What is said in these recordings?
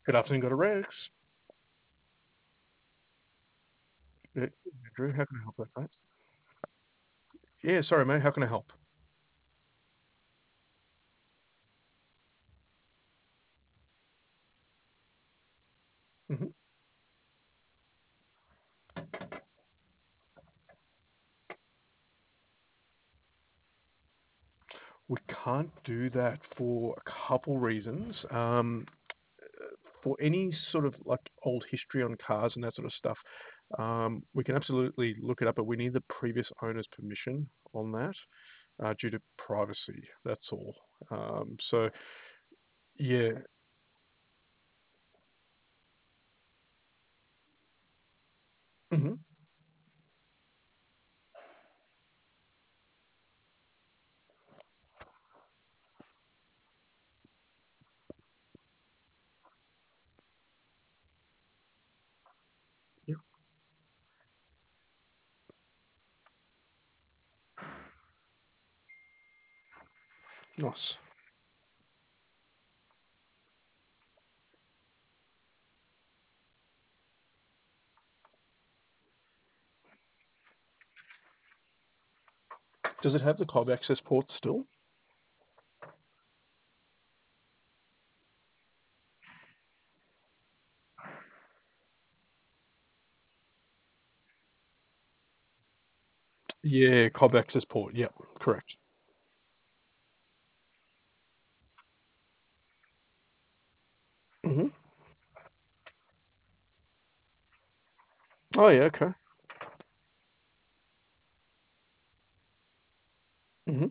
Good afternoon, got a Rex. Andrew, how can I help that, mate? Yeah, sorry, mate. How can I help? hmm We can't do that for a couple reasons. For any sort of like old history on cars and that sort of stuff, we can absolutely look it up, but we need the previous owner's permission on that due to privacy. That's all. So, yeah. hmm Yeah, nice. Does it have the cob access port still? Yeah, cob access port. Yep, correct. hmm Oh, yeah, okay. hmm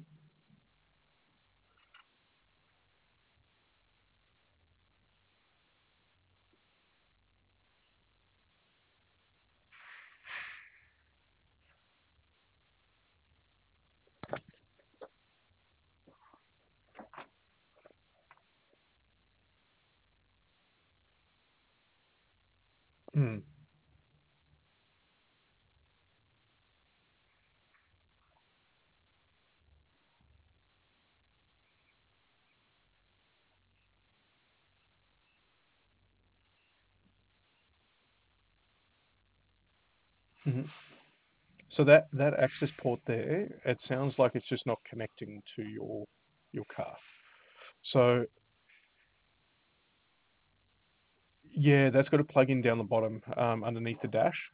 Mm. Mhm. So that access port there, it sounds like it's just not connecting to your car. So yeah, that's got a plug in down the bottom, underneath the dash.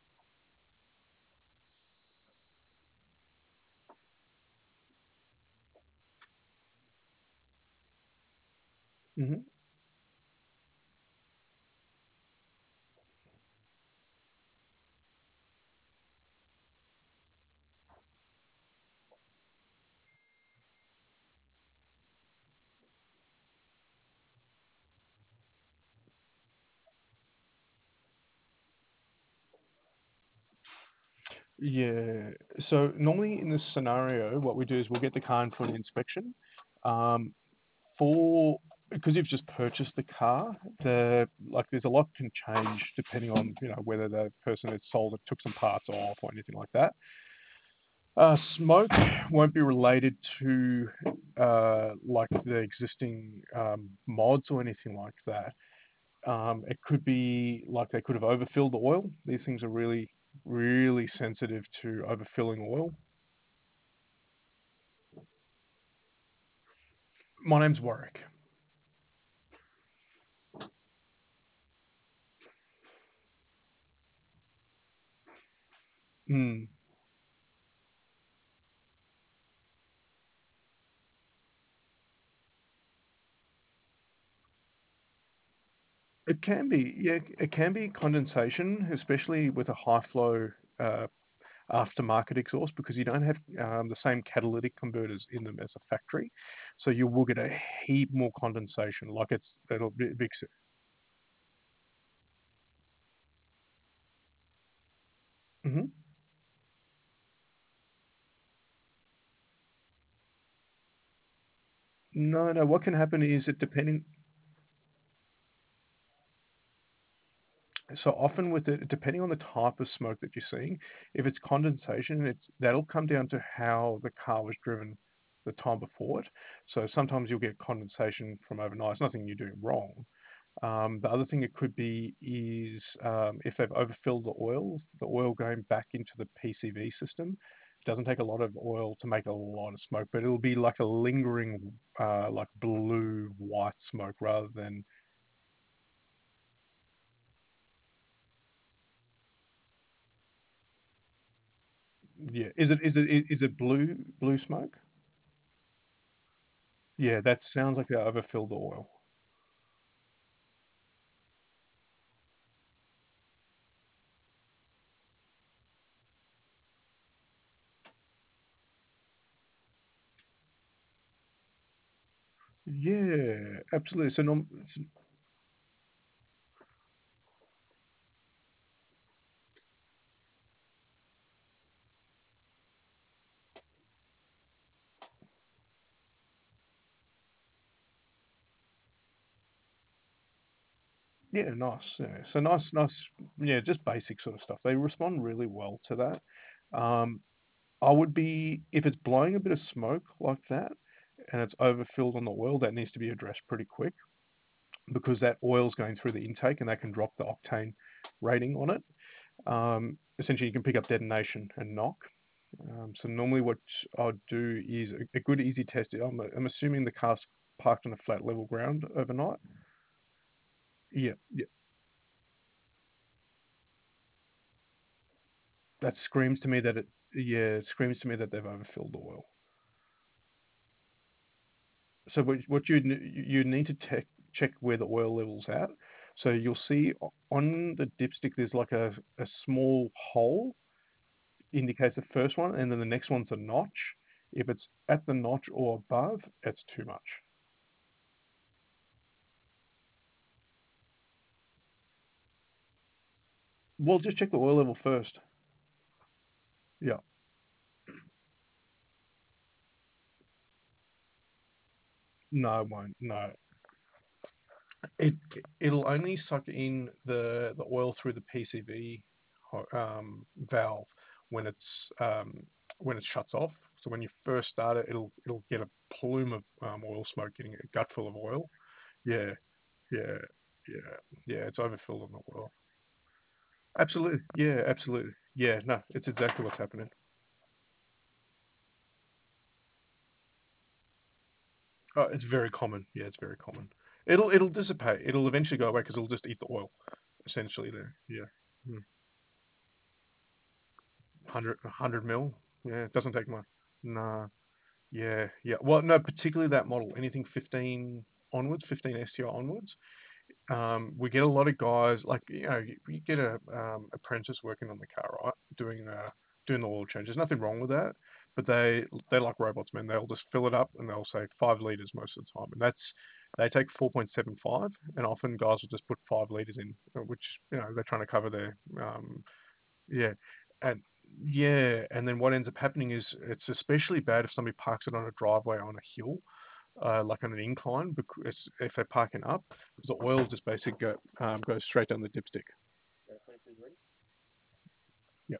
hmm Yeah. So normally in this scenario, what we do is we'll get the car in for an inspection. Um, for because you've just purchased the car, there's a lot can change depending on whether the person that sold it took some parts off or anything like that. Smoke won't be related to like the existing mods or anything like that. It could be like they could have overfilled the oil. These things are really, really sensitive to overfilling oil. My name's Warwick. Mm. It can be, yeah, it can be condensation, especially with a high flow uh, aftermarket exhaust because you don't have the same catalytic converters in them as a factory. So you will get a heap more condensation. Like it'll be big. hmm No, no. What can happen is it depending. So often with it, depending on the type of smoke that you're seeing, if it's condensation, that'll come down to how the car was driven the time before it. So sometimes you'll get condensation from overnight. It's nothing you're doing wrong. The other thing it could be is if they've overfilled the oil going back into the PCV system. It doesn't take a lot of oil to make a lot of smoke, but it'll be like a lingering, like blue white smoke rather than, yeah. Is it blue smoke? Yeah, that sounds like they overfilled the oil. Yeah, absolutely. Yeah, nice. Yeah. So nice. Yeah, just basic sort of stuff. They respond really well to that. Um, I would be if it's blowing a bit of smoke like that and it's overfilled on the oil, that needs to be addressed pretty quick because that oil's going through the intake and that can drop the octane rating on it. Essentially, you can pick up detonation and knock. So normally, what I'd do is a good easy test. I'm assuming the car's parked on a flat level ground overnight. Yeah, yeah. That screams to me that it. Yeah, it screams to me that they've overfilled the oil. So what you need to check where the oil level's at. So you'll see on the dipstick there's like a small hole indicates the first one, and then the next one's a notch. If it's at the notch or above, it's too much. Well, just check the oil level first. Yeah. No, it won't. No, it it'll only suck in the oil through the PCV valve when when it shuts off. So when you first start it, it'll get a plume of oil smoke, getting a gut full of oil. Yeah, yeah, yeah, yeah. It's overfilled on the oil. Absolutely. Yeah, absolutely. Yeah, no, it's exactly what's happening. It's very common. Yeah, it's very common. It'll dissipate. It'll eventually go away because it'll just eat the oil, essentially. There. Yeah. 100 mil. Yeah, it doesn't take much. Nah. Yeah, yeah. Well, no, particularly that model. Anything 15 onwards, 15 STI onwards. We get a lot of guys like you get a apprentice working on the car, right? Doing the oil change. There's nothing wrong with that, but they like robots, man. They'll just fill it up and they'll say 5 liters most of the time, and that's they take 4.75, and often guys will just put 5 liters in, which they're trying to cover their yeah, and yeah, and then what ends up happening is it's especially bad if somebody parks it on a driveway on a hill, like on an incline, because if they're parking up, because the oil just basically goes straight down the dipstick. Yeah,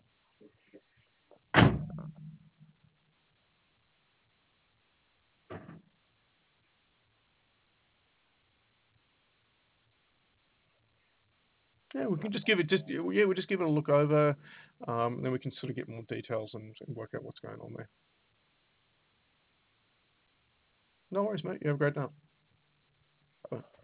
yeah, we can just give it just yeah, we'll just give it a look over, and then we can sort of get more details and work out what's going on there. No worries, mate. You have a great night. Bye.